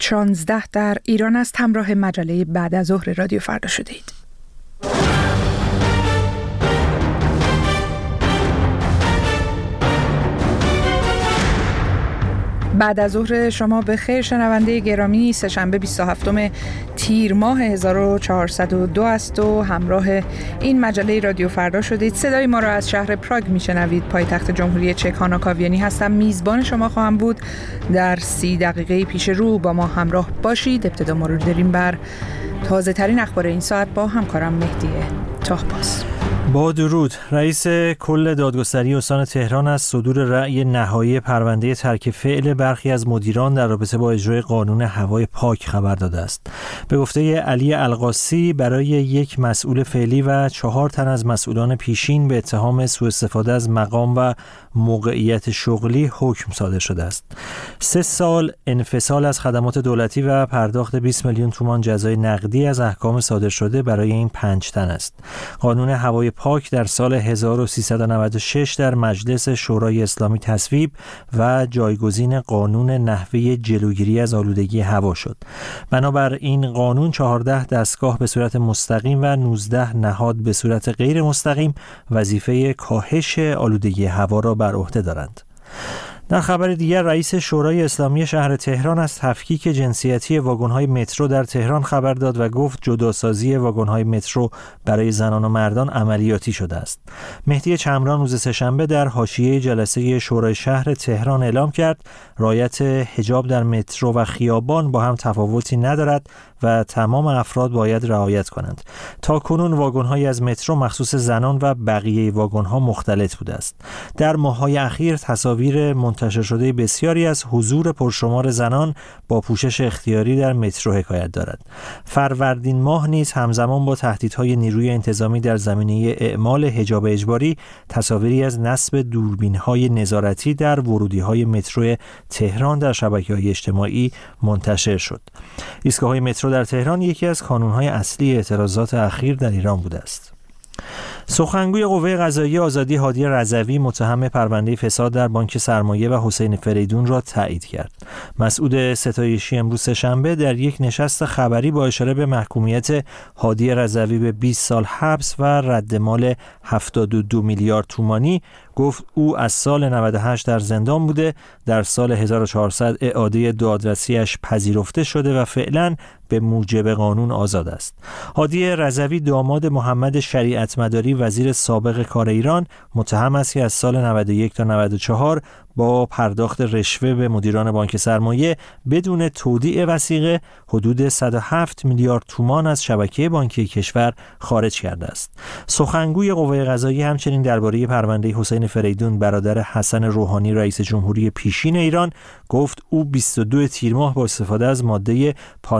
16 در ایران است. همراه مجله بعد از ظهر رادیو فردا شدید. بعد از ظهر شما به خیر شنونده گرامی. سه‌شنبه 27 تیر ماه 1402 است و همراه این مجله رادیو فردا شدید. صدای ما را از شهر پراگ میشنوید. پایتخت جمهوری چک هانا کاویانی هستم. میزبان شما خواهم بود. در 30 دقیقه پیش رو با ما همراه باشید. ابتدا ما رو داریم بر تازه ترین اخبار این ساعت با همکارم مهدی طاهباز. با درود. رئیس کل دادگستری استان تهران از صدور رأی نهایی پرونده ترک فعل برخی از مدیران در رابطه با اجرای قانون هوای پاک خبر داده است. به گفته علی القاسی برای یک مسئول فعلی و 4 تن از مسئولان پیشین به اتهام سوء استفاده از مقام و موقعیت شغلی حکم صادر شده است. 3 سال انفصال از خدمات دولتی و پرداخت 20 میلیون تومان جزای نقدی از احکام صادر شده برای این 5 تن است. قانون هوای پاک در سال 1396 در مجلس شورای اسلامی تصویب و جایگزین قانون نحوه جلوگیری از آلودگی هوا شد. بنابر این قانون 14 دستگاه به صورت مستقیم و 19 نهاد به صورت غیر مستقیم وظیفه کاهش آلودگی هوا را بر عهده دارند. در خبر دیگر رئیس شورای اسلامی شهر تهران از تفکیک جنسیتی واگن‌های مترو در تهران خبر داد و گفت جداسازی واگن‌های مترو برای زنان و مردان عملیاتی شده است. مهدی چمران روز سه‌شنبه در حاشیه جلسه شورای شهر تهران اعلام کرد رعایت حجاب در مترو و خیابان با هم تفاوتی ندارد و تمام افراد باید رعایت کنند. تا کنون واگن‌هایی از مترو مخصوص زنان و بقیه واگن‌ها مختلط بوده است. در ماه‌های اخیر تصاویر منتشر شده بسیاری از حضور پرشمار زنان با پوشش اختیاری در مترو حکایت دارد. فروردین ماه نیز همزمان با تهدیدهای نیروی انتظامی در زمینه اعمال حجاب اجباری تصاویری از نصب دوربین‌های نظارتی در ورودی‌های مترو تهران در شبکه‌های اجتماعی منتشر شد. ایستگاه‌های مترو در تهران یکی از کانون‌های اصلی اعتراضات اخیر در ایران بوده است. سخنگوی قوه قضاییه آزادی هادی رضوی متهم پرونده فساد در بانک سرمایه و حسین فریدون را تایید کرد. مسعود ستایشی امروز سه‌شنبه در یک نشست خبری با اشاره به محکومیت هادی رضوی به 20 سال حبس و رد مال 72 میلیارد تومانی گفت او از سال 98 در زندان بوده، در سال 1400 اعاده دادرسیش پذیرفته شده و فعلا به موجب قانون آزاد است. هادی رضوی داماد محمد شریعت مداری وزیر سابق کار ایران متهم است که از سال 91 تا 94 با پرداخت رشوه به مدیران بانک سرمایه بدون تودیع وثیقه حدود 107 میلیارد تومان از شبکه بانکی کشور خارج کرده است. سخنگوی قوه قضاییه همچنین درباره پرونده حسین فریدون برادر حسن روحانی رئیس جمهوری پیشین ایران گفت او 22 تیر ماه با استفاده از ماده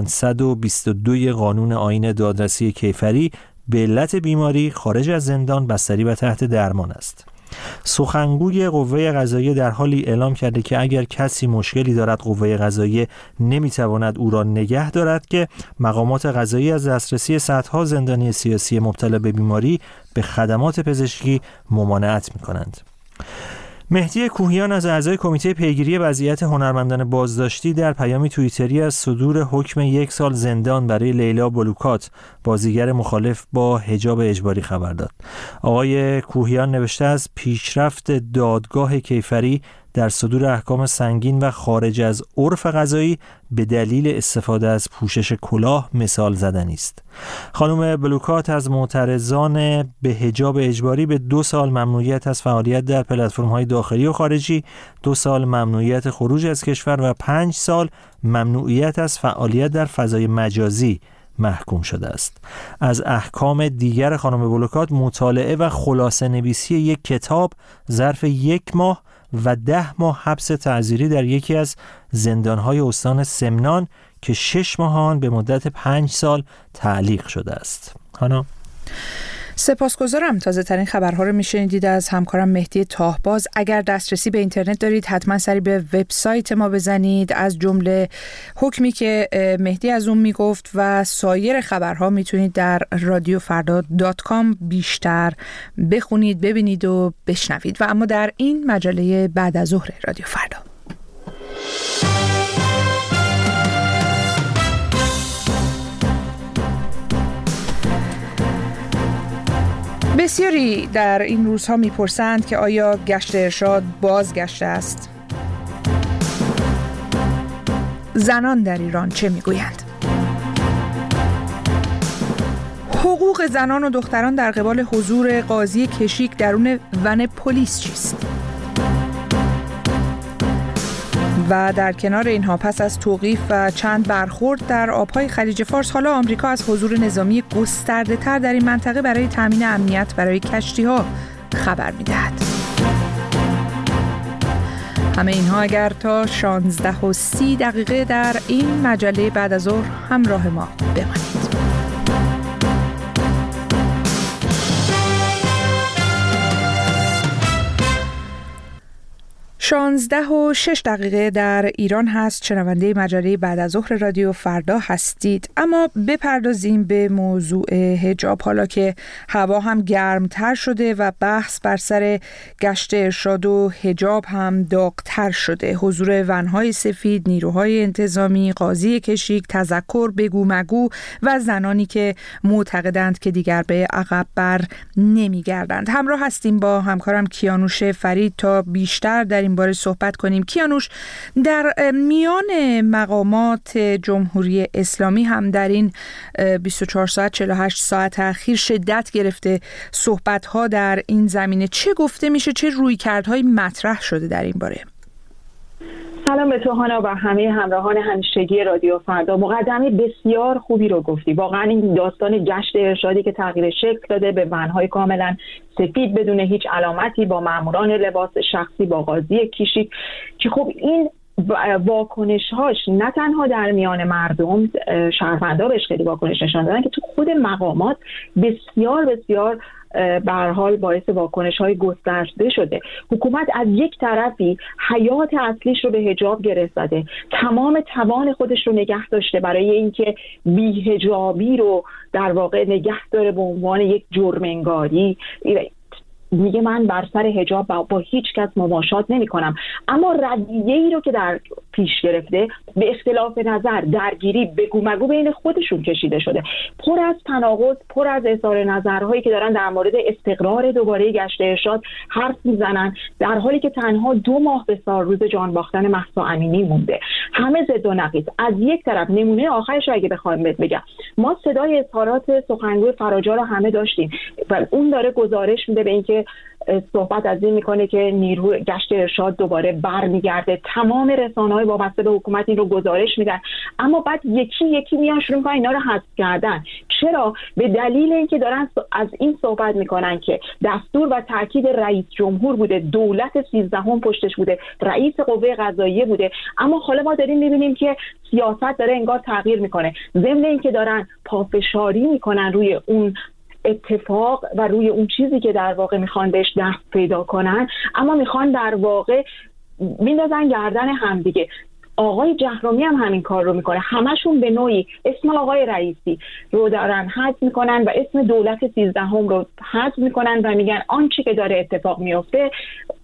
522 قانون آیین دادرسی کیفری به علت بیماری خارج از زندان بستری و تحت درمان است. سخنگوی قوه قضاییه در حالی اعلام کرده که اگر کسی مشکلی دارد قوه قضاییه نمیتواند او را نگه دارد که مقامات قضایی از دسترسی صدها زندانی سیاسی مبتلا به بیماری به خدمات پزشکی ممانعت می‌کنند. مهدی کوهیان از اعضای کمیته پیگیری وضعیت هنرمندان بازداشتی در پیامی توییتری از صدور حکم 1 سال زندان برای لیلا بلوکات بازیگر مخالف با حجاب اجباری خبر داد. آقای کوهیان نوشته از پیشرفت دادگاه کیفری در صدور احکام سنگین و خارج از عرف قضایی به دلیل استفاده از پوشش کلاه مثال زدنی است. خانم بلوکات از معترضان به حجاب اجباری به 2 سال ممنوعیت از فعالیت در پلتفرم‌های داخلی و خارجی، 2 سال ممنوعیت خروج از کشور و 5 سال ممنوعیت از فعالیت در فضای مجازی محکوم شده است. از احکام دیگر خانم بلوکات مطالعه و خلاصه نویسی یک کتاب ظرف 1 ماه و 10 ماه حبس تعزیری در یکی از زندان‌های استان سمنان که 6 ماه آن به مدت 5 سال تعلیق شده است. هانا سپاسگزارم. تازه ترین خبرها رو میشنیدید از همکارم مهدی طاهباز. اگر دسترسی به اینترنت دارید حتما سری به وبسایت ما بزنید. از جمله حکمی که مهدی از اون میگفت و سایر خبرها میتونید در radiofarda.com بیشتر بخونید، ببینید و بشنوید. و اما در این مجله بعد از ظهر رادیو فردا بسیاری در این روزها میپرسند که آیا گشت ارشاد بازگشته است؟ زنان در ایران چه میگویند؟ حقوق زنان و دختران در قبال حضور قاضی کشیک درون ون پلیس چیست؟ و در کنار اینها پس از توقیف و چند برخورد در آبهای خلیج فارس، حالا آمریکا از حضور نظامی گسترده‌تر در این منطقه برای تامین امنیت برای کشتی‌ها خبر می‌دهد. همه اینها اگر تا 16:30 در این مجله بعد از ظهر همراه ما بمانید. 16:06 در ایران هست. شنونده مجله بعد از ظهر رادیو فردا هستید. اما بپردازیم به موضوع حجاب، حالا که هوا هم گرمتر شده و بحث بر سر گشت ارشاد و حجاب هم داغ‌تر شده. حضور ونهای سفید، نیروهای انتظامی، قاضی کشیک، تذکر، بگو مگو و زنانی که معتقدند که دیگر به عقب بر نمیگردند. همراه هستیم با همکارم کیانوش فرید تا بیشتر در این باره صحبت کنیم. کیانوش، در میان مقامات جمهوری اسلامی هم در این 24 ساعت 48 ساعت اخیر شدت گرفته صحبت‌ها در این زمینه. چه گفته میشه؟ چه رویکردهایی مطرح شده در این باره؟ سلام به تو هانا و همه همراهان همیشگی رادیو فردا. مقدمه بسیار خوبی رو گفتی. واقعا این داستان گشت ارشادی که تغییر شکل داده به ونهای کاملا سفید بدون هیچ علامتی، با ماموران لباس شخصی، با قاضی کشیک، که خب این واکنش‌هاش نه تنها در میان مردم، شهروندان بهش خیلی واکنش نشان دادن، که تو خود مقامات بسیار بسیار به هر حال باعث واکنش‌های گسترده شده. حکومت از یک طرفی حیات اصلیش رو به حجاب گره زده، تمام توان خودش رو نگه داشته برای اینکه بی‌حجابی رو در واقع نگه داره به عنوان یک جرم انگاری. میگه من بر سر حجاب با هیچ کس مماشات نمی کنم، اما رویه‌ای رو که در پیش گرفته به اختلاف نظر، درگیری، بگو مگو بین خودشون کشیده شده، پر از تناقض، پر از اظهار نظرهایی که دارن در مورد استقرار دوباره گشت ارشاد حرف میزنن، در حالی که تنها 2 ماه به سالروز جان باختن مهسا امینی مونده. همه ضد و نقیض. از یک طرف نمونه آخرش اگه بخوایم بگم، ما صدای اظهارات سخنگوی فراجا رو همه داشتیم و اون داره گزارش میده به اینکه صحبت از این میکنه که نیرو گشت ارشاد دوباره برمیگرده. تمام رسانه‌های وابسته به حکومت این رو گزارش میدن، اما بعد یکی یکی میان شروع میکنن اینا رو حذف کردن. چرا؟ به دلیل اینکه دارن از این صحبت میکنن که دستور و تاکید رئیس جمهور بوده، دولت 13 پشتش بوده، رئیس قوه قضاییه بوده، اما حالا ما داریم میبینیم که سیاست داره انگار تغییر میکنه. ضمن اینکه دارن پافشاری میکنن روی اون اتفاق و روی اون چیزی که در واقع میخوان بهش دست پیدا کنن، اما میخوان در واقع میندازن گردن همدیگه. آقای جهرومی هم همین کار رو میکنه. همشون به نوعی اسم آقای رئیسی رو دارن حذف میکنن و اسم دولت 13 رو حذف میکنن و میگن آنچه که داره اتفاق میفته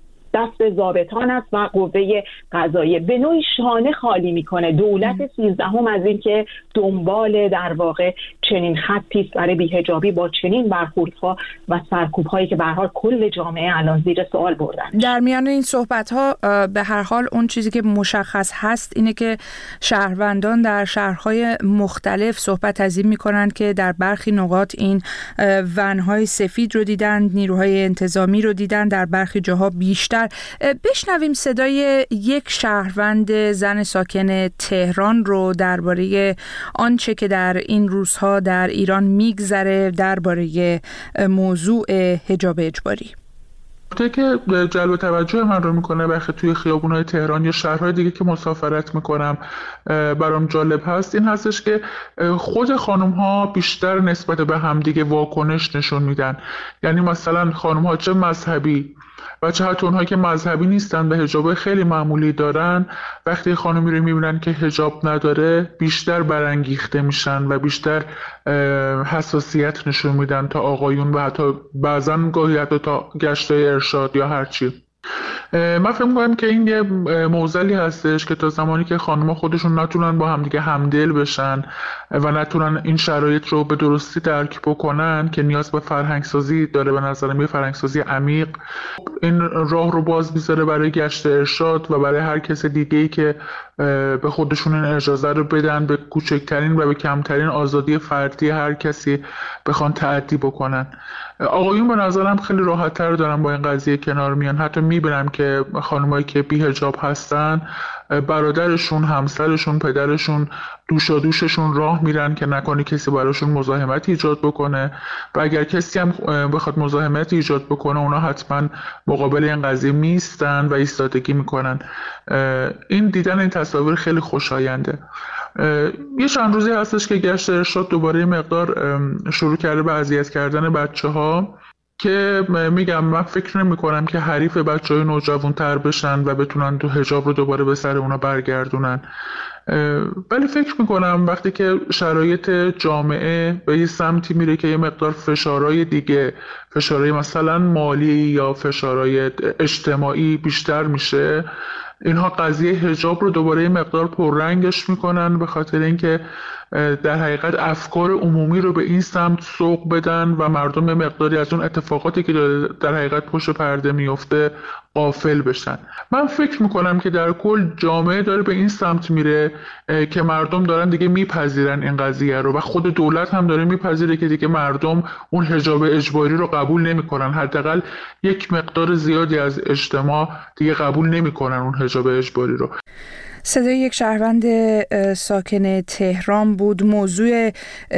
دست ضابطان است و قوه قضاییه. به نوعی شانه خالی میکنه دولت 13 از این که دنبال در واقع چنین خطی است برای بی‌حجابی با چنین برخوردها و سرکوب‌هایی که به هر حال کل جامعه الان زیر سوال بردن. در میان این صحبت‌ها به هر حال اون چیزی که مشخص هست اینه که شهروندان در شهرهای مختلف صحبت از این میکنن که در برخی نقاط این ونهای سفید رو دیدن، نیروهای انتظامی رو دیدن، در برخی جاها بیشتر. بشنویم صدای یک شهروند زن ساکن تهران رو درباره آنچه که در این روزها در ایران میگذره درباره موضوع حجاب اجباری. نکته که جلب توجه من رو میکنه وقتی توی خیابون‌های تهران یا شهرهای دیگه که مسافرت میکنم برام جالب هست این هستش که خود خانم‌ها بیشتر نسبت به همدیگه واکنش نشون میدن. یعنی مثلا خانم‌ها چه مذهبی و چه حتی اونهایی که مذهبی نیستن و حجاب خیلی معمولی دارن، وقتی خانمی رو میبینن که حجاب نداره بیشتر برانگیخته میشن و بیشتر حساسیت نشون میدن تا آقایون و حتی بعضن گاهی حتی تا گشتای ارشاد یا هرچی. من فکر می‌کنم که این یه معضلی هستش که تا زمانی که خانم‌ها خودشون نتونن با همدیگه همدل بشن و نتونن این شرایط رو به درستی درک بکنن که نیاز به فرهنگسازی داره، به نظرم یه فرهنگسازی عمیق، این راه رو باز میذاره برای گشت ارشاد و برای هر کس دیگه‌ای که به خودشون این اجازه رو بدن به کوچکترین و به کمترین آزادی فردی هر کسی بخوان تعدی بکنن. آقایون به نظرم خیلی راحت‌تر دارن با این قضیه کنار میان. حتی میبینم که خانمایی که بی حجاب هستن برادرشون، همسرشون، پدرشون دوششون راه میرن که نکنه کسی براشون مزاحمت ایجاد بکنه و اگر کسی هم بخواد مزاحمت ایجاد بکنه اونا حتما مقابل این قضیه میستن و ایستادگی میکنن. این دیدن این تصاویر خیلی خوشاینده. یه چند روزی هستش که گشت ارشاد دوباره مقدار شروع کرده به اذیت کردن بچه‌ها که میگم من فکر نمی کنم که حریف بچه‌های نوجوان‌تر بشن و بتونن تو حجاب رو دوباره به سر اونا برگردونن، ولی فکر میکنم وقتی که شرایط جامعه به یه سمتی میره که یه مقدار فشارهای دیگه، فشارهای مثلا مالی یا فشارهای اجتماعی بیشتر میشه، اینها قضیه حجاب رو دوباره یه مقدار پررنگش میکنن، به خاطر اینکه در حقیقت افکار عمومی رو به این سمت سوق بدن و مردم مقداری از اون اتفاقاتی که در حقیقت پشت پرده میفته غافل بشن. من فکر میکنم که در کل جامعه داره به این سمت میره که مردم دارن دیگه میپذیرن این قضیه رو و خود دولت هم داره میپذیره که دیگه مردم اون حجاب اجباری رو قبول نمیکنن. حداقل یک مقدار زیادی از اجتماع دیگه قبول نمیکنن اون حجاب اجباری رو. صدای یک شهروند ساکن تهران بود. موضوع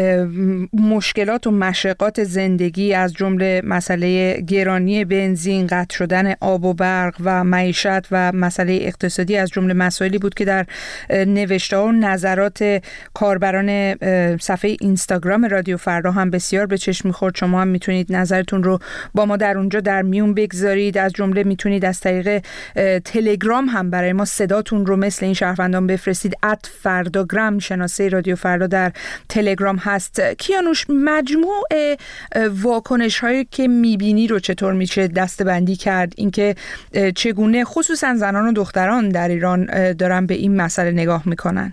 مشکلات و مشقات زندگی از جمله مسئله گرانی بنزین، قطع شدن آب و برق و معیشت و مسئله اقتصادی از جمله مسائلی بود که در نوشته‌ها و نظرات کاربران صفحه اینستاگرام رادیو فردا هم بسیار به چشم می‌خورد. شما هم میتونید نظرتون رو با ما در اونجا در میون بگذارید. از جمله میتونید از طریق تلگرام هم برای ما صداتون رو مثل این شهروندان بفرستید. @فرداگرام شناسه رادیو فردا در تلگرام هست. کیانوش، مجموع واکنش هایی که میبینی رو چطور میشه دسته‌بندی کرد؟ اینکه چگونه خصوصا زنان و دختران در ایران دارن به این مسئله نگاه میکنن؟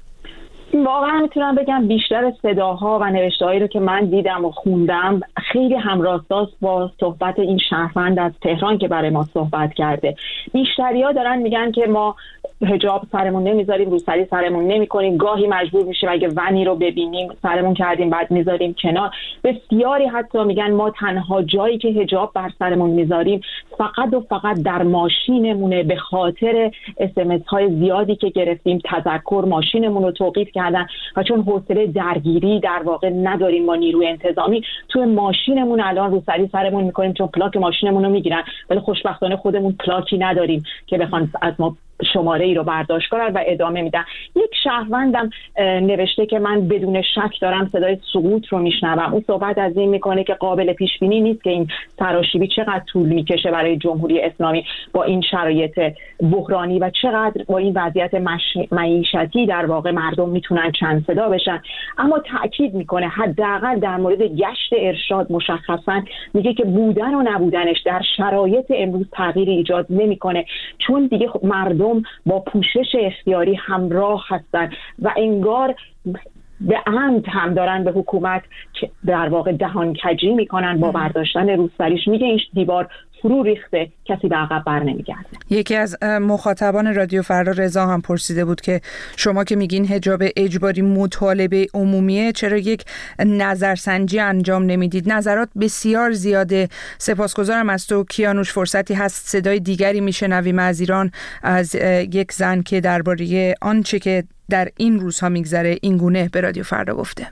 واقعا میتونم بگم بیشتر صداها و نوشته‌هایی رو که من دیدم و خوندم خیلی همراستاست با صحبت این شهروند از تهران که برای ما صحبت کرده. بیشتری‌ها دارن میگن که ما حجاب سرمون نمیذاریم، روسری سرمون نمی‌کنیم، گاهی مجبور میشیم اگه ونی رو ببینیم سرمون کردیم بعد میذاریم کنار. بسیاری حتی میگن ما تنها جایی که حجاب بر سرمون میذاریم فقط و فقط در ماشینمونه، به خاطر اس‌ام‌اس‌های زیادی که گرفتیم تذکر ماشینمون رو توقیف کردن و چون حوصله درگیری در واقع نداریم ما نیروی انتظامی، تو ماشینمون الان روسری سرمون میکنیم چون پلاک ماشینمون رو میگیرن، ولی خوشبختانه خودمون پلاکی نداریم که بخوان از ما شماره ای رو برداشت کنن و ادامه میدن. یک شهروندم نوشته که من بدون شک دارم صدای سقوط رو میشنوم. اون صحبت از این میکنه که قابل پیش بینی نیست که این سراشیبی چقدر طول میکشه برای جمهوری اسلامی با این شرایط بحرانی و چقدر با این وضعیت معیشتی در واقع مردم میتونن چند صدا بشن. اما تاکید میکنه حداقل در مورد گشت ارشاد مشخصا میگه که بودن و نبودنش در شرایط امروز تغییر ایجاد نمیکنه، چون دیگه مردم با پوشش اختیاری همراه هستن و انگار به عمد هم دارن به حکومت در واقع دهان کجی میکنن با برداشتن روسریش. میگه این دیوار فرو ریخته، کسی به عقب بر نمیگرده. یکی از مخاطبان رادیو فردا رضا هم پرسیده بود که شما که میگین حجاب اجباری مطالبه عمومیه، چرا یک نظرسنجی انجام نمیدید؟ نظرات بسیار زیاده. سپاسگزارم از تو کیانوش. فرصتی هست صدای دیگری میشنویم از ایران، از یک زن که درباره آنچه که در این روزها میگذره این گونه به رادیو فردا گفته.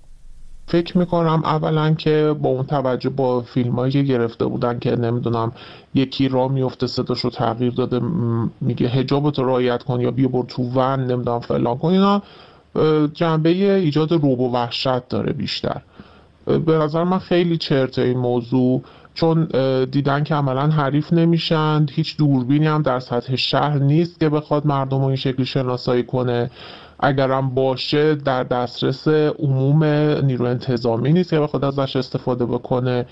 فکر میکنم اولا که با اون توجه با فیلمایی که گرفته بودن که نمیدونم یکی راه میفته صداشو تغییر داده میگه حجابتو رعایت کن یا بیا برو تو ون نمیدونم فلان کن، اینا جنبه ایجاد رعب و وحشت داره بیشتر. به نظر من خیلی چرته این موضوع، چون دیدن که عملا حریف نمیشن، هیچ دوربینی هم در سطح شهر نیست که بخواد مردم رو این شکلی شناسایی کنه، اگرم باشه در دسترس عموم نیرو انتظامی نیست که بخواد ازش استفاده بکنه.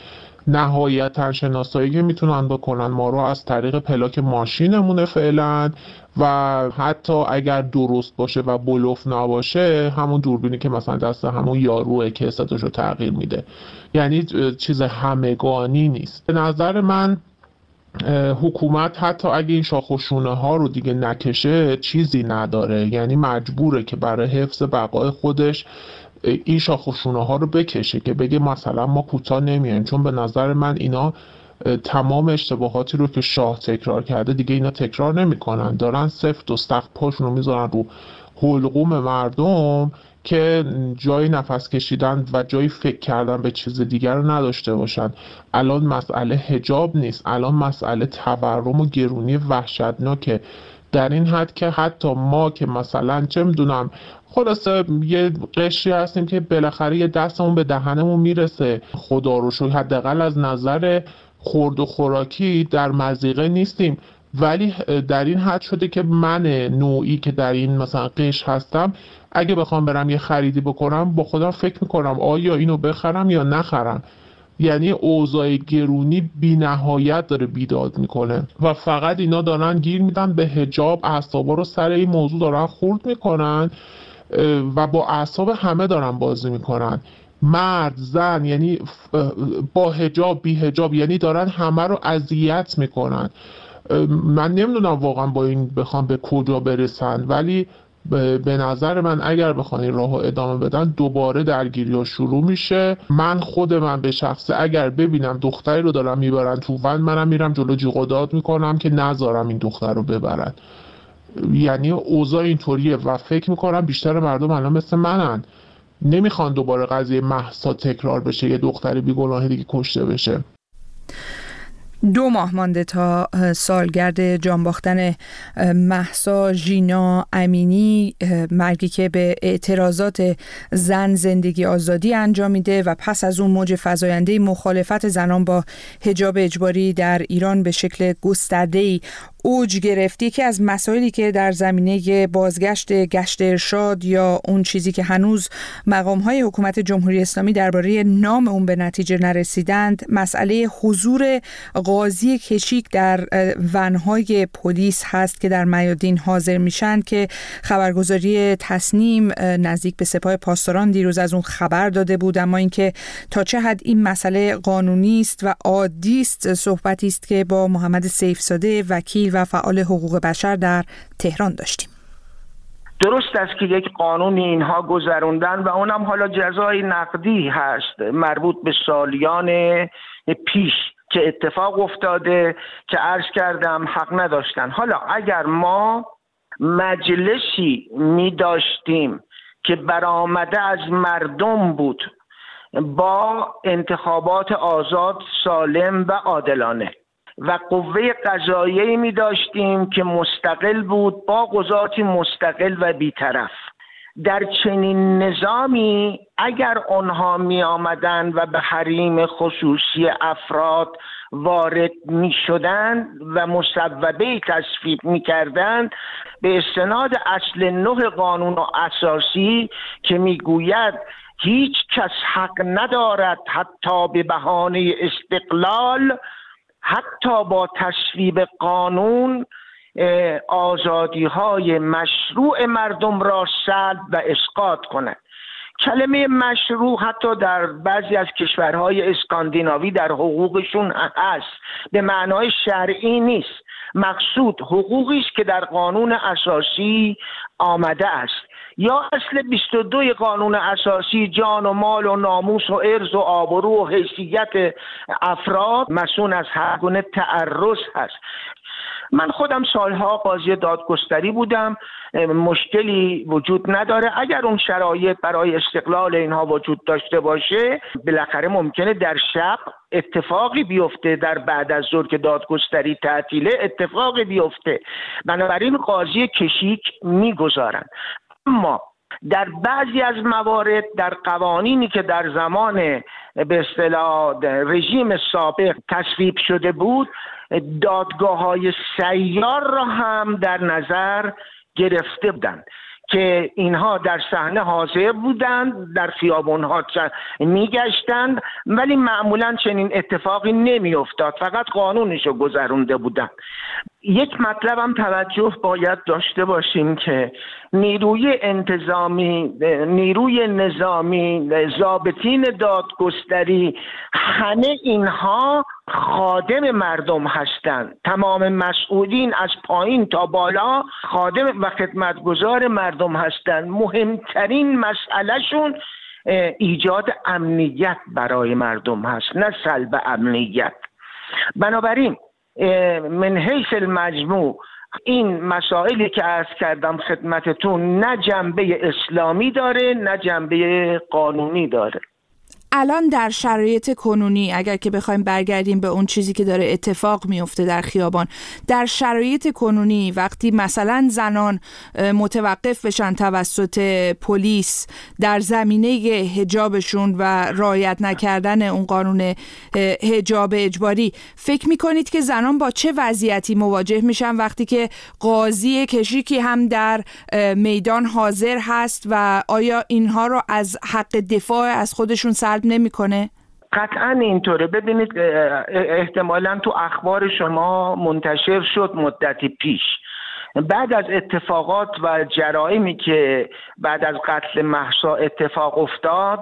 نهایتا شناسایی که میتونن بکنن ما رو از طریق پلاک ماشینمونه فعلا، و حتی اگر درست باشه و بلوف نباشه همون دوربینی که مثلا دست همون یاروه که صداشو تغییر میده. یعنی چیز همگانی نیست. به نظر من حکومت حتی اگه این شاخ و شونه ها رو دیگه نکشه چیزی نداره، یعنی مجبوره که برای حفظ بقای خودش این شاخ و شونه ها رو بکشه که بگه مثلا ما کوتاه نمیایم. چون به نظر من اینا تمام اشتباهاتی رو که شاه تکرار کرده دیگه اینا تکرار نمیکنن، دارن سفت و سخت پاشون رو میذارن رو حلقوم مردم که جای نفس کشیدن و جای فکر کردن به چیز دیگر رو نداشته باشن. الان مسئله حجاب نیست، الان مسئله تورم و گرونی وحشتناکه، در این حد که حتی ما که مثلا چه میدونم خلاصه یه قشری هستیم که بالاخره یه دستمون به دهنمون میرسه، خدا رو شکر حداقل از نظر خورد و خوراکی در مضیقه نیستیم، ولی در این حد شده که من نوعی که در این مثلا قشر هستم اگه بخوام برم یه خریدی بکنم با خودم فکر میکنم آیا اینو بخرم یا نخرم. یعنی اوضاع گرونی بی نهایت داره بیداد میکنه و فقط اینا دارن گیر میدن به حجاب، اعصابا رو سر این موضوع دارن خورد میکنن و با اعصاب همه دارن بازی میکنن، مرد زن، یعنی با حجاب بی حجاب، یعنی دارن همه رو اذیت میکنن. من نمیدونم واقعا با این بخوام به کجا برسن، ولی به نظر من اگر بخوان این راهو ادامه بدن دوباره درگیری‌ها شروع میشه. من به شخصه اگر ببینم دختری رو دارن میبرن تو وند، منم میرم جلو جیغ و داد میکنم که نذارم این دختر رو ببرن. یعنی اوضاع اینطوریه و فکر میکنم بیشتر مردم الان مثل منن، نمیخوان دوباره قضیه مهسا تکرار بشه، یه دختر بیگناه دیگه کشته بشه. 2 ماه مانده تا سالگرد جان باختن مهسا ژینا امینی، مرگی که به اعتراضات زن زندگی آزادی انجام میده و پس از اون موج فزاینده مخالفت زنان با حجاب اجباری در ایران به شکل گسترده‌ای اوج گرفت. که از مسائلی که در زمینه بازگشت گشت ارشاد یا اون چیزی که هنوز مقام‌های حکومت جمهوری اسلامی درباره نام اون به نتیجه نرسیدند، مسئله حضور قاضی کشیک در ونهای پلیس هست که در میادین حاضر میشن، که خبرگزاری تصنیم نزدیک به سپاه پاسداران دیروز از اون خبر داده بود. اما اینکه تا چه حد این مسئله قانونی است و عادی است صحبتی است که با محمد سیفزاده وکیل و فعال حقوق بشر در تهران داشتیم. درست است که یک قانون اینها گذروندن و اونم حالا جزای نقدی هست مربوط به سالیان پیش که اتفاق افتاده که عرض کردم حق نداشتن. حالا اگر ما مجلسی می داشتیم که برآمده از مردم بود با انتخابات آزاد، سالم و عادلانه و قوه قضاییه می داشتیم که مستقل بود با قضاتی مستقل و بیطرف، در چنین نظامی اگر آنها می آمدن و به حریم خصوصی افراد وارد می شدند و مصوبه تصویب می کردند، به استناد اصل 9 قانون اساسی که می گوید هیچ کس حق ندارد حتی به بهانه استقلال، حتی با تصویب قانون، آزادی‌های مشروع مردم را سلب و اسقاط کند. کلمه مشروع حتی در بعضی از کشورهای اسکاندیناوی در حقوقشون هست، به معنای شرعی نیست. مقصود حقوقی است که در قانون اساسی آمده است. یا اصل 22 قانون اساسی جان و مال و ناموس و عرض و آبرو و حیثیت افراد مسئول از هر گونه تعرض هست. من خودم سالها قاضی دادگستری بودم، مشکلی وجود نداره. اگر اون شرایط برای استقلال اینها وجود داشته باشه، بالاخره ممکنه در شب اتفاقی بیفته، در بعد از ظهر که دادگستری تعطیله اتفاقی بیفته، بنابراین قاضی کشیک میگذارن. اما در بعضی از موارد در قوانینی که در زمان به اصطلاح رژیم سابق تصویب شده بود، دادگاه‌های سیار را هم در نظر گرفته بودند که اینها در صحنه حاضر بودند، در خیابان‌ها میگشتند، ولی معمولا چنین اتفاقی نمیافتاد، فقط قانونشو گذرونده بودند. یک مطلب هم توجه باید داشته باشیم که نیروی انتظامی، نیروی نظامی، ضابطین دادگستری، همه اینها خادم مردم هستند. تمام مسئولین از پایین تا بالا خادم و خدمتگزار مردم هستند. مهمترین مسئلهشون ایجاد امنیت برای مردم هست، نه سلب امنیت. بنابراین من حیث المجموع این مسائلی که عرض کردم خدمتتون نه جنبه اسلامی داره نه جنبه قانونی داره. الان در شرایط کنونی اگر که بخوایم برگردیم به اون چیزی که داره اتفاق میفته در خیابان، در شرایط کنونی وقتی مثلا زنان متوقف بشن توسط پلیس در زمینه حجابشون و رعایت نکردن اون قانون حجاب اجباری، فکر میکنید که زنان با چه وضعیتی مواجه میشن وقتی که قاضی کشیکی هم در میدان حاضر هست و آیا اینها رو از حق دفاع از خودشون سلب نمیکنه؟ قطعا اینطوره. ببینید احتمالاً تو اخبار شما منتشر شد مدتی پیش، بعد از اتفاقات و جرائمی که بعد از قتل مهسا اتفاق افتاد،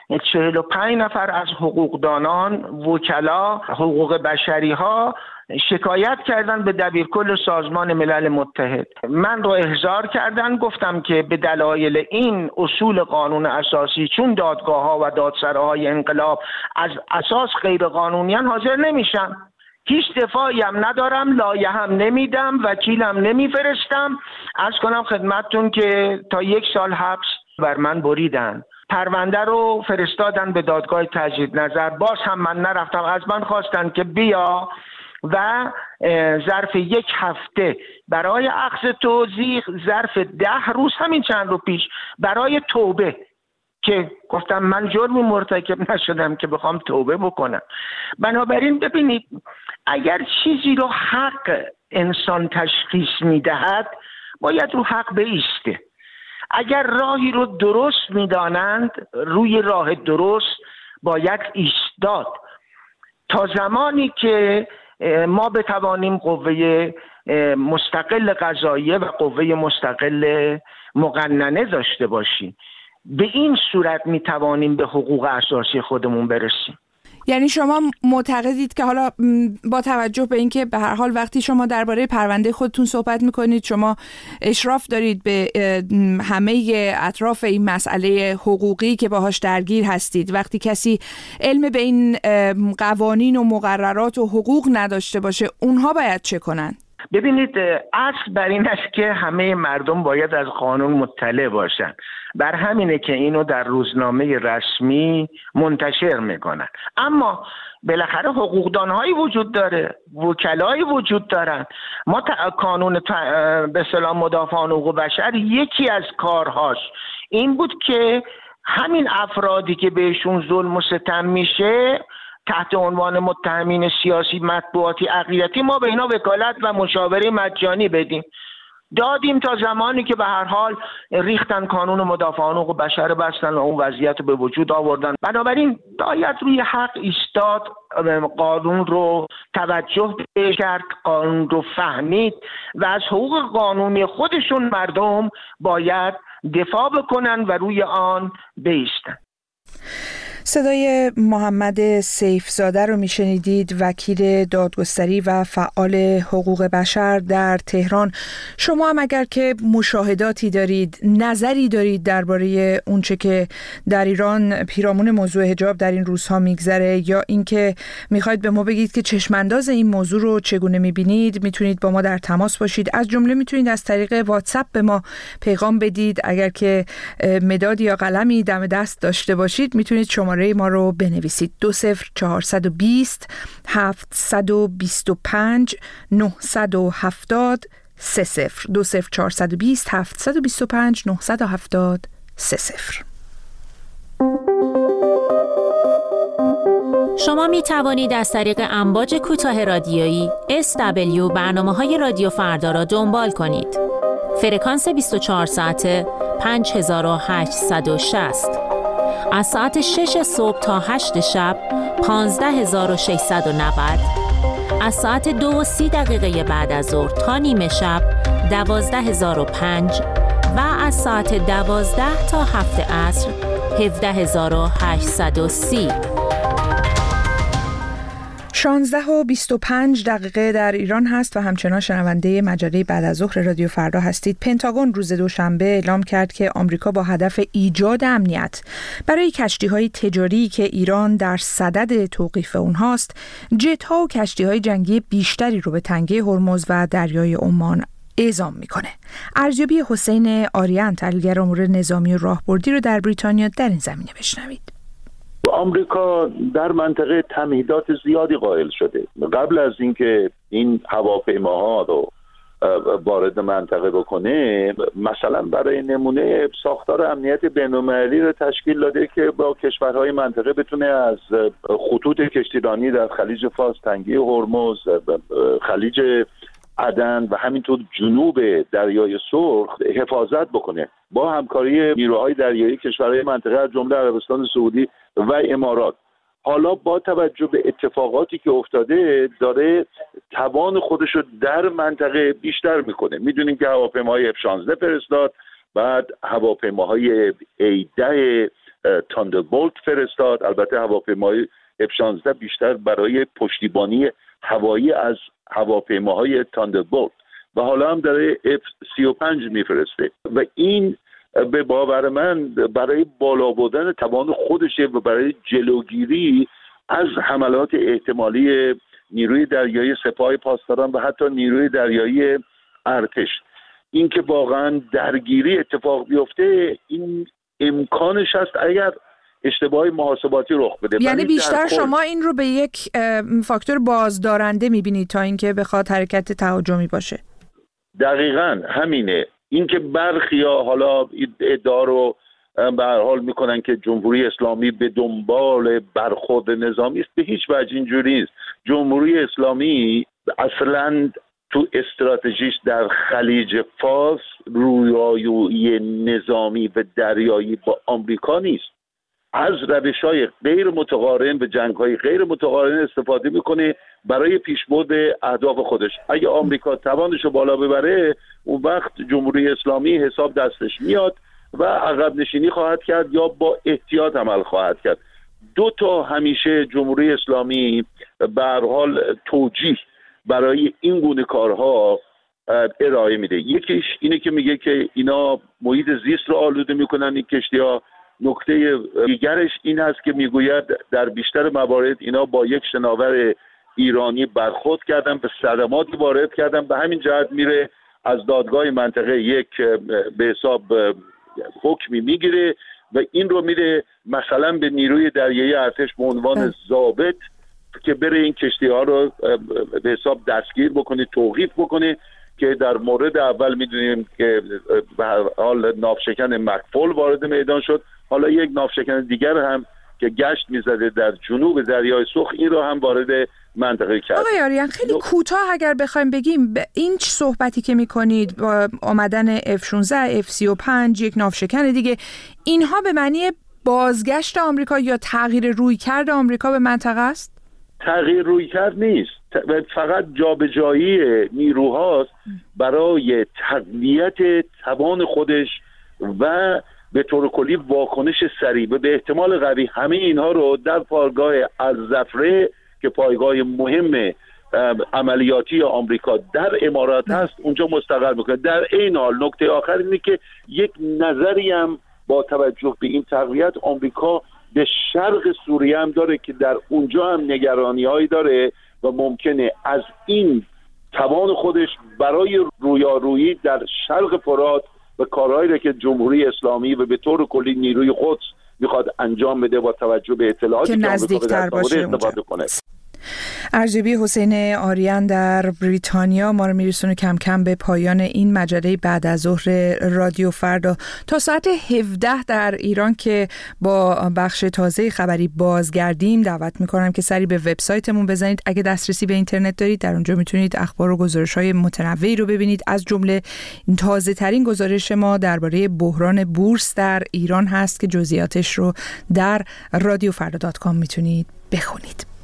45 نفر از حقوقدانان، وکلا، حقوق بشری ها شکایت کردن به دبیرکل سازمان ملل متحد. من رو احضار کردن، گفتم که به دلایل این اصول قانون اساسی، چون دادگاه ها و دادسراهای انقلاب از اساس غیر قانونیان حاضر نمیشن، هیچ دفاعی هم ندارم، لایحه هم نمیدم، وکیلم نمیفرستم. عرض کنم خدمتتون که تا 1 سال حبس بر من بریدن. پرونده رو فرستادن به دادگاه تجدید نظر، باز هم من نرفتم. از من خواستن که بیا و ظرف 1 هفته برای اخذ توضیح، ظرف 10 روز، همین چند رو پیش، برای توبه، که گفتم من جرمی مرتکب نشدم که بخوام توبه بکنم. بنابراین ببینید اگر چیزی رو حق انسان تشخیص میدهد باید رو حق بایسته. اگر راهی رو درست میدانند روی راه درست باید ایستاد تا زمانی که ما بتوانیم قوه مستقل قضاییه و قوه مستقل مقننه داشته باشیم. به این صورت میتوانیم به حقوق اساسی خودمون برسیم. یعنی شما معتقدید که حالا با توجه به اینکه به هر حال وقتی شما درباره پرونده خودتون صحبت میکنید شما اشراف دارید به همه اطراف این مسئله حقوقی که باهاش درگیر هستید، وقتی کسی علم به این قوانین و مقررات و حقوق نداشته باشه اونها باید چه کنن؟ ببینید اصل بر این است که همه مردم باید از قانون مطلع باشن. بر همینه که اینو در روزنامه رسمی منتشر میکنن. اما بالاخره حقوقدانهایی وجود داره، وکلایی وجود دارن. ما قانون به اصطلاح مدافعان حقوق بشر یکی از کارهاش این بود که همین افرادی که بهشون ظلم و ستم میشه تحت عنوان متهمین سیاسی، مطبوعاتی، عقیدتی، ما به اینا وکالت و مشاوره مجانی بدیم. دادیم تا زمانی که به هر حال ریختن قانون مدافعان حقوق بشر بستن و اون وضعیت رو به وجود آوردن. بنابراین باید روی حق ایستاد، قانون رو توجه کرد، قانون رو فهمید و از حقوق قانونی خودشون مردم باید دفاع بکنن و روی آن بایستن. صدای محمد سیفزاده رو میشنیدید، وکیل دادگستری و فعال حقوق بشر در تهران. شما هم اگر که مشاهداتی دارید، نظری دارید درباره اونچه که در ایران پیرامون موضوع حجاب در این روزها میگذره، یا اینکه میخواید به ما بگید که چشمانداز این موضوع رو چگونه میبینید، میتونید با ما در تماس باشید. از جمله میتونید از طریق واتساپ به ما پیغام بدید. اگر که مداد یا قلمی دم دست داشته باشید میتونید شماره ما رو بنویسید: 20420 725 970 30 20420 725 970 30. شما می توانید از طریق امواج کوتاه رادیویی SW برنامه‌های رادیو فردا را دنبال کنید. فرکانس 24 ساعته 5860. از ساعت 6 صبح تا 8 شب 15690. از ساعت 2:30 بعد از ظهر تا نیمه شب 12005 و از ساعت 12 تا 7 عصر 17830. 16:25 در ایران هست و همچنان شنونده مجله بعد از ظهر رادیو فردا هستید. پنتاگون روز دوشنبه اعلام کرد که آمریکا با هدف ایجاد امنیت برای کشتی‌های تجاری که ایران در صدد توقیف اونهاست، جت‌ها و کشتی‌های جنگی بیشتری رو به تنگه هرمز و دریای عمان اعزام میکنه. ارزیابی حسین آریان، تحلیلگر امور نظامی و راهبردی رو در بریتانیا در این زمینه بشنوید. آمریکا در منطقه تمهیدات زیادی قائل شده. قبل از اینکه این هواپیماها رو وارد منطقه بکنه، مثلا برای نمونه ساختار امنیت بین‌المللی رو تشکیل داده که با کشورهای منطقه بتونه از خطوط کشتیرانی در خلیج فارس، تنگه هرمز، خلیج عدن و همینطور جنوب دریای سرخ حفاظت بکنه با همکاری نیروهای دریایی کشورهای منطقه از جمله عربستان سعودی و امارات. حالا با توجه به اتفاقاتی که افتاده داره توان خودش رو در منطقه بیشتر میکنه. میدونیم که هواپیماهای F-16 فرستاد، بعد هواپیماهای A-10 تاندربولت فرستاد. البته هواپیماهای F-16 بیشتر برای پشتیبانی هوایی از هواپیماهای تاندربولت و حالا هم داره F-35 میفرسته و این به باور من برای بالا بردن توان خودشه و برای جلوگیری از حملات احتمالی نیروی دریایی سپاه پاسداران و حتی نیروی دریایی ارتش. این که واقعا درگیری اتفاق بیفته این امکانش هست اگر اشتباه محاسباتی رخ بده. یعنی بیشتر شما این رو به یک فاکتور بازدارنده میبینید تا اینکه بخواد حرکت تهاجمی باشه؟ دقیقاً همینه. اینکه برخیا حالا ادعا رو به هر حال میکنن که جمهوری اسلامی به دنبال برخورد نظامی است، به هیچ وجه اینجوری نیست. جمهوری اسلامی اصلاً تو استراتژیش در خلیج فارس رویارویی نظامی و دریایی با آمریکا نیست. از روش‌های غیر متقارن و جنگ‌های غیر متقارن استفاده میکنه برای پیشبرد اهداف خودش. اگه آمریکا توانش رو بالا ببره، اون وقت جمهوری اسلامی حساب دستش میاد و عقب نشینی خواهد کرد یا با احتیاط عمل خواهد کرد. دو تا همیشه جمهوری اسلامی به هر حال توجیه برای این گونه کارها ارائه میده. یکیش اینه که میگه که اینا محیط زیست رو آلوده میکنن این کشتی‌ها. نکته دیگرش این هست که میگوید در بیشتر موارد اینا با یک شناور ایرانی برخورد کردن، به صدماتی وارد کردن، به همین جهت میره از دادگاه منطقه یک به حساب حکمی میگیره و این رو میره مثلا به نیروی دریایی ارتش به عنوان ضابط که بره این کشتی ها رو به حساب دستگیر بکنه، توقیف بکنه، که در مورد اول میدونیم که به هر حال ناوشکن مکفول وارد میدان شد. حالا یک ناوشکن دیگر هم که گشت میزده در جنوب دریای سرخ این رو هم وارد منطقه کرد. آقای آریان خیلی کوتاه اگر بخوایم بگیم این صحبتی که میکنید با آمدن F-16 F-35 یک ناوشکن دیگه، اینها به معنی بازگشت آمریکا یا تغییر رویکرد آمریکا به منطقه است؟ تغییر رویکرد نیست، فقط جابجایی نیروهاست برای تقویت توان خودش و به طور کلی واکنش سریع و به احتمال قوی همه اینها رو در پایگاه الزفره که پایگاه مهم عملیاتی آمریکا در امارات هست اونجا مستقر میکنه. در این حال نکته آخر اینه که یک نظری هم با توجه به این تقویت آمریکا به شرق سوریه هم داره که در اونجا هم نگرانی‌هایی داره و ممکنه از این توان خودش برای رویارویی در شرق فرات و کارهایی را که جمهوری اسلامی و به طور کلی نیروی قدس میخواد انجام بده با توجه به اطلاعاتی که نزدیکتر باشه استفاده کنه. ارجبی حسین آریان در بریتانیا ما رو میرسونه کم کم به پایان این مجله بعد از ظهر رادیو فردا. تا ساعت 17 در ایران که با بخش تازه خبری بازگردیم دعوت میکنم که سری به وبسایتمون بزنید. اگه دسترسی به اینترنت دارید در اونجا میتونید اخبار و گزارش‌های متنوعی رو ببینید. از جمله تازه ترین گزارش ما درباره بحران بورس در ایران هست که جزئیاتش رو در radiofrda.com میتونید بخونید.